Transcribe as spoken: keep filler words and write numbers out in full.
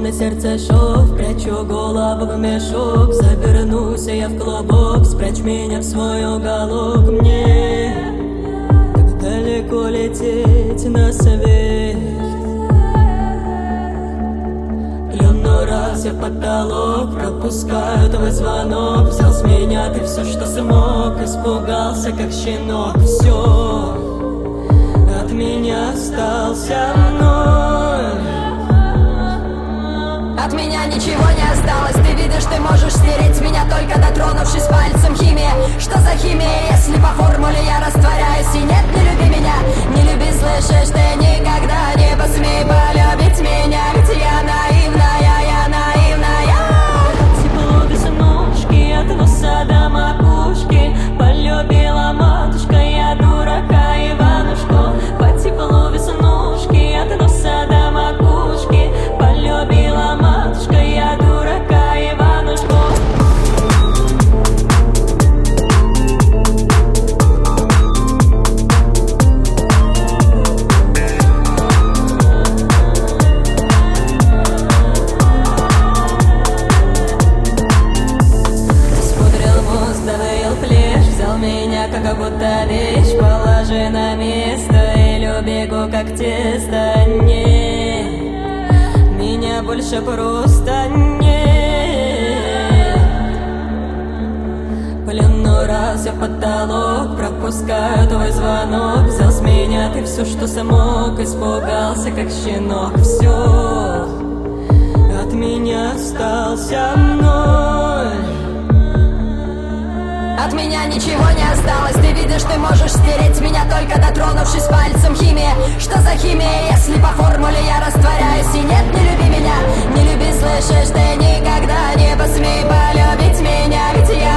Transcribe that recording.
Боль сердце шов, прячу голову в мешок. Завернусь я в клубок, спрячь меня в свой уголок. Мне так далеко лететь на свет. Клюну раз я в потолок, пропускаю твой звонок. Взял с меня ты все, что смог, испугался, как щенок. Все от меня остался ноль. От меня ничего не осталось. Ты видишь, ты можешь стереть меня, только дотронувшись пальцем. Химия, что за химия, если по формуле я растворяюсь? И нет, не люби меня, не люби, слышишь, ты никогда не посмей полюбить меня. Ведь я наивная, я наивная. Тепло веснушки от носа до макушки. Полюбила матушка, я дурака Иванушку. По теплу веснушки от носа до макушки. Полюбила матушка, я дурака Иванушку. Распудрил мозг, давил плешь, взял меня как будто вещь. Положи на место или убегу как тесто. Не, меня больше просто нет. Плену раз я в потолок, пропускаю твой звонок. Взял с меня ты все, что смог, испугался, как щенок. Все от меня остался ноль. От меня ничего не осталось. Ты видишь, ты можешь стереть меня, только дотронувшись пальцем. Химия, что за химия, если по формуле я растворяюсь? И нет, не люби меня, не люби, слышишь, ты никогда не посмей полюбить меня. Ведь я